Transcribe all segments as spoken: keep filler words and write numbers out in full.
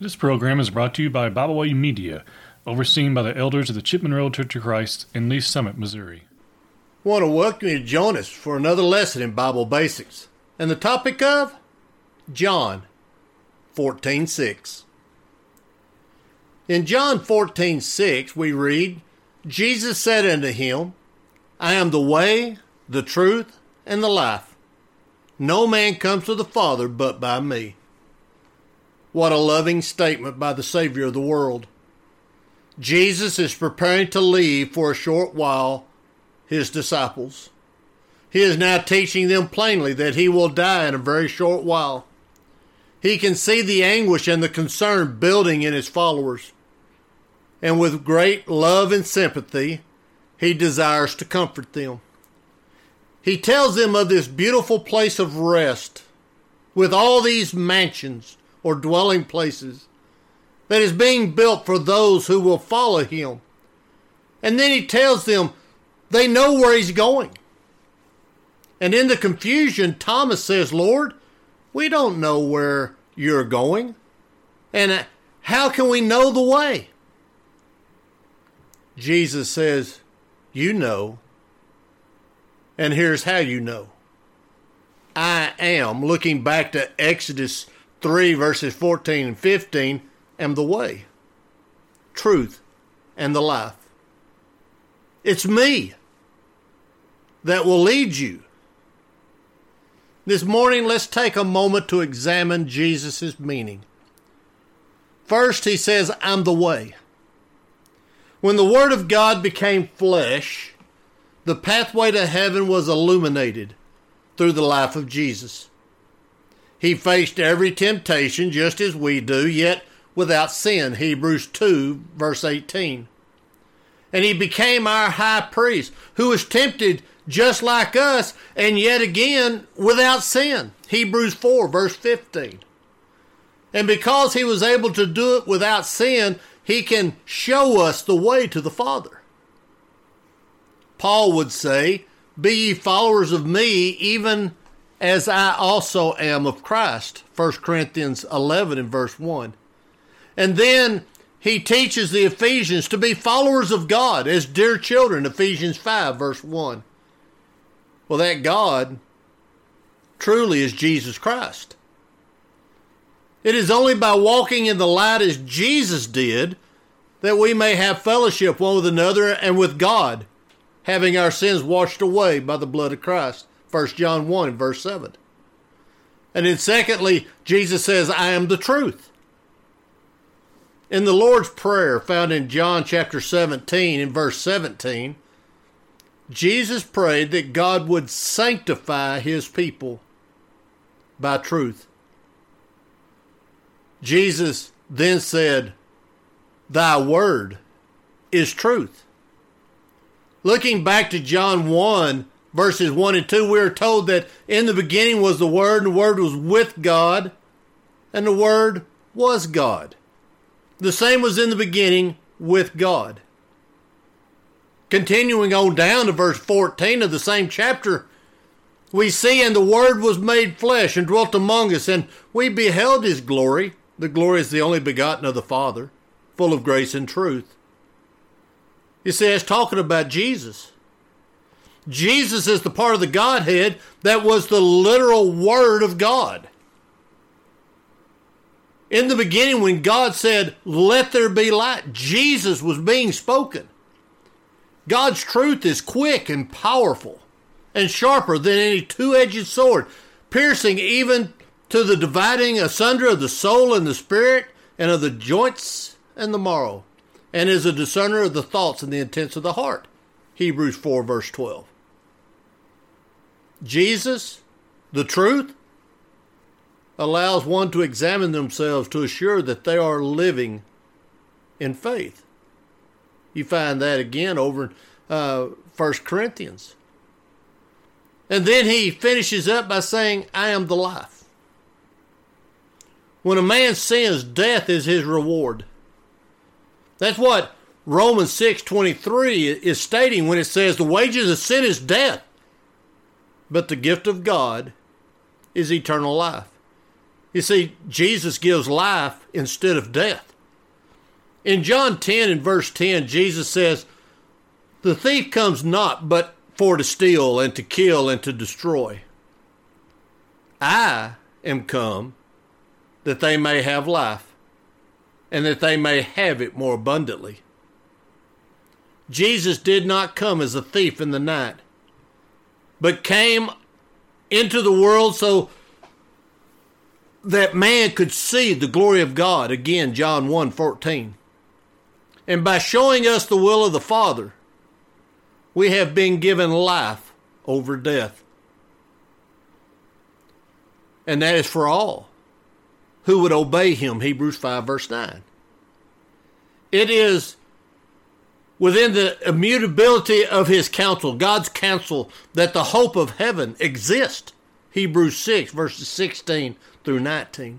This program is brought to you by Bible Way Media, overseen by the elders of the Chipman Road Church of Christ in Lee Summit, Missouri. I want to welcome you to join us for another lesson in Bible Basics. And the topic of John fourteen six. In John fourteen six, we read, Jesus said unto him, I am the way, the truth, and the life. No man comes to the Father but by me. What a loving statement by the Savior of the world. Jesus is preparing to leave for a short while his disciples. He is now teaching them plainly that he will die in a very short while. He can see the anguish and the concern building in his followers. And with great love and sympathy, he desires to comfort them. He tells them of this beautiful place of rest with all these mansions or dwelling places that is being built for those who will follow him. And then he tells them they know where he's going. And in the confusion, Thomas says, Lord, we don't know where you're going. And how can we know the way? Jesus says, you know. And here's how you know. I am, looking back to Exodus three verses fourteen and fifteen, am the way, truth, and the life. It's me that will lead you. This morning, let's take a moment to examine Jesus' meaning. First, he says, I'm the way. When the Word of God became flesh, the pathway to heaven was illuminated through the life of Jesus. He faced every temptation just as we do, yet without sin, Hebrews two, verse eighteen. And he became our high priest, who was tempted just like us, and yet again without sin, Hebrews four, verse fifteen. And because he was able to do it without sin, he can show us the way to the Father. Paul would say, be ye followers of me, even as I also am of Christ, First Corinthians eleven and verse one. And then he teaches the Ephesians to be followers of God as dear children, Ephesians five, verse one. Well, that God truly is Jesus Christ. It is only by walking in the light as Jesus did that we may have fellowship one with another and with God, having our sins washed away by the blood of Christ. First John one and verse seven. And then secondly, Jesus says, I am the truth. In the Lord's Prayer found in John chapter seventeen and verse seventeen, Jesus prayed that God would sanctify his people by truth. Jesus then said, thy word is truth. Looking back to John one, verses one and two, we are told that in the beginning was the Word, and the Word was with God, and the Word was God. The same was in the beginning with God. Continuing on down to verse fourteen of the same chapter, we see, and the Word was made flesh and dwelt among us, and we beheld his glory. The glory is the only begotten of the Father, full of grace and truth. You see, it's talking about Jesus. Jesus is the part of the Godhead that was the literal Word of God. In the beginning, when God said, let there be light, Jesus was being spoken. God's truth is quick and powerful and sharper than any two-edged sword, piercing even to the dividing asunder of the soul and the spirit and of the joints and the marrow, and is a discerner of the thoughts and the intents of the heart. Hebrews four, verse twelve. Jesus, the truth, allows one to examine themselves to assure that they are living in faith. You find that again over in uh, First Corinthians. And then he finishes up by saying, I am the life. When a man sins, death is his reward. That's what Romans six twenty-three is stating when it says the wages of sin is death, but the gift of God is eternal life. You see, Jesus gives life instead of death. In John ten and verse ten, Jesus says, "The thief comes not but for to steal and to kill and to destroy. I am come that they may have life, and that they may have it more abundantly." Jesus did not come as a thief in the night, but came into the world so that man could see the glory of God. Again, John one fourteen. And by showing us the will of the Father, we have been given life over death. And that is for all who would obey him, Hebrews five verse nine. It is within the immutability of his counsel, God's counsel, that the hope of heaven exists, Hebrews six verses sixteen through nineteen.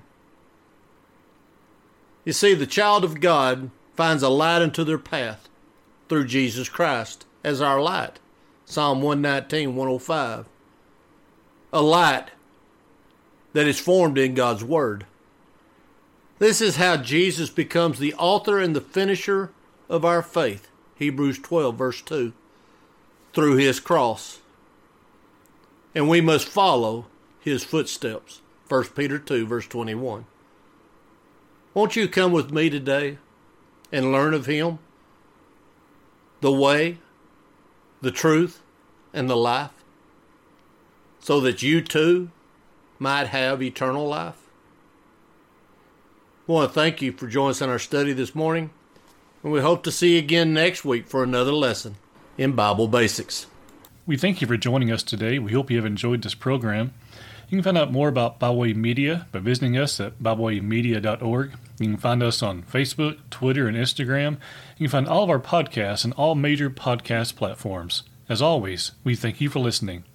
You see, the child of God finds a light unto their path through Jesus Christ as our light. Psalm one nineteen, one oh five. A light that is formed in God's Word. This is how Jesus becomes the author and the finisher of our faith. Hebrews twelve, verse two. Through his cross. And we must follow his footsteps. First Peter two, verse twenty-one. Won't you come with me today and learn of him? The way, the truth, and the life. So that you too might have eternal life. I want to thank you for joining us in our study this morning, and we hope to see you again next week for another lesson in Bible Basics. We thank you for joining us today. We hope you have enjoyed this program. You can find out more about Bible Way Media by visiting us at bible way media dot org. You can find us on Facebook, Twitter, and Instagram. You can find all of our podcasts on all major podcast platforms. As always, we thank you for listening.